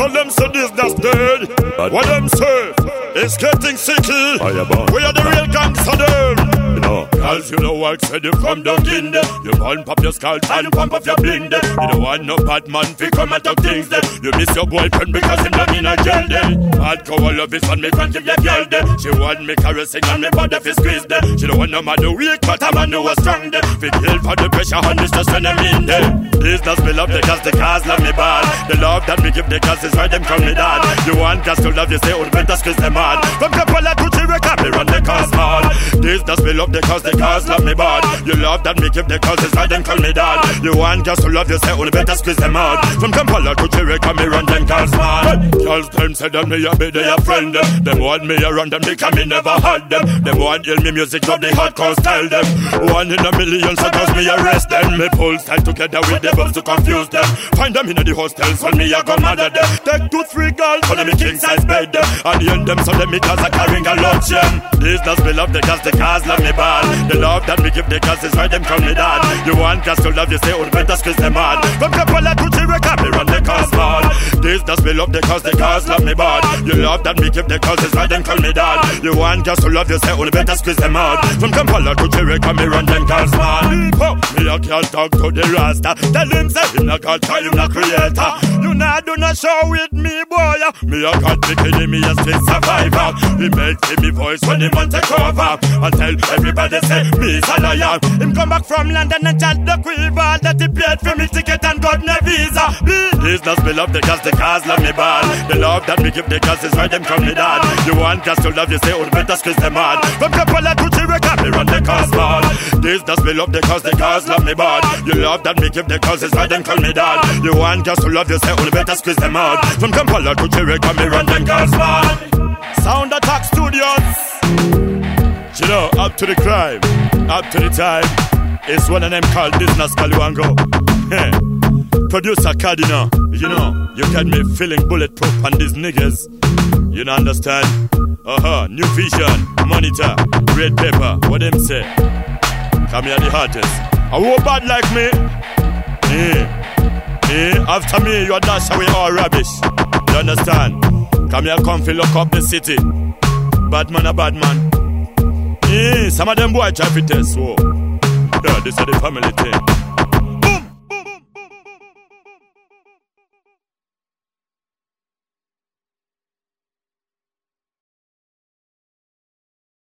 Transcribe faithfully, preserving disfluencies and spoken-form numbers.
Tell them so this that's dead. But what them say? It's getting sicky. We are the real gangster them. You know, cause you know what said you come down in there. You pump up your skull and you pump up your bling there. You don't want no bad man to come and talk things there. You miss your boyfriend because him not in a jail there. Hardcore love is on me front of your girl there. She want me caressing on me body fi squeeze there. She don't want no man who weak but a man who was strong there. Fi kill for the pressure on this just when I'm in there. This does me love because the cars love me bad. The love that me give the cause is why them call me dad. You want cause to love you say oh better squeeze them hard. From Kampala to Chirika me run the cars hard. This does me love because the cars love me bad. You love that me give the cause is why them call me dad. You want cause to love you say oh better squeeze them hard. From Kampala to Chirika me run them cars hard. Girls them say that me a be their friend them. Them want me around them because me never had them. Them want hear me music love the hardcore style them. One in a million so cause me arrest them. Me pull style together with the bumps to confuse them. Find them in the hostels when me a go mad at them. Take two three girls for them me king size bed them. And end them so them me cause I carrying a lunch them. This does me love the cause the cars love me bad. The love that me give the cause is why them call me dad. You want cause to love you say oh better squeeze them hard. From Kampala to Chirika me run the cars hard. This does me love the cause the cars love me bad. You love that me give the cause is why them call me dad. You want cause to love you say oh better squeeze them hard. From Kampala to Chirika me run them cars hard. Oh, me a can't talk to the rasta. Tell him say him not God try him not creator. You not do not show with me boy. Me a God bikini me a street survivor. He make me voice when he want to cover. And tell everybody say me's a liar. Him come back from London and chat the quiver that he paid for me ticket and got no visa. This does me love the cause the cars love me bad. The love that me give the cause is why them call me dad. You want cause to love you say oh better squeeze them hard. From Kampala to Chirika me run the cars bad. This does me love the cause the cars love me bad. You love that me give the cause is why them call me dad. You want cause to love you say oh better squeeze them hard. From Kampala to Chirika me run them cars bad. Sound Attack Studios. You know, up to the crime, up to the time. It's one of them called Business Kaluango. Producer Cardinal, you know, you got me feeling bulletproof on these niggas. You know, understand? Uh-huh, New Vision, Monitor, Red Pepper, what them say? Come here the hottest. I won't bad like me. Eh, eh, after me, you dash away all rubbish. You understand? Come here, come fill lock up the city. Bad man a bad man. Eh, some of them boy try to test, so. Yeah, this is the family thing.